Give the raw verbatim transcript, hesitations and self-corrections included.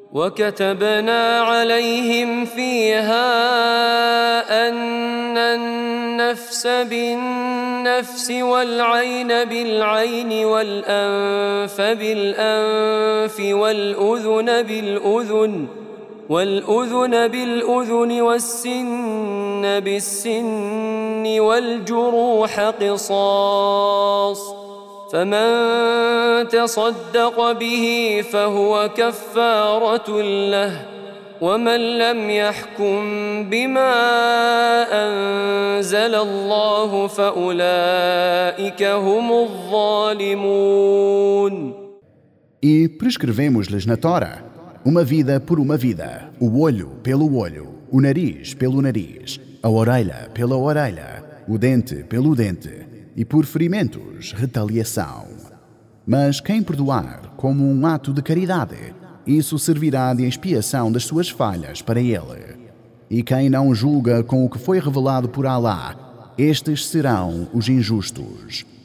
وكتبنا عليهم فيها أن النفس بالنفس والعين بالعين والأنف بالأنف والأذن بالأذن والأذن بالأذن والسن بالسن والجروح قصاص، فمن تصدق به فهو كفارة له، ومن لم يحكم بما أنزل الله فأولئك هم الظالمون. E prescrevemos-lhes na Tora uma vida por uma vida, o olho pelo olho, o nariz pelo nariz, a orelha pela orelha, o dente pelo dente, e por ferimentos, retaliação. Mas quem perdoar como um ato de caridade, isso servirá de expiação das suas falhas para ele. E quem não julga com o que foi revelado por Alá, estes serão os injustos.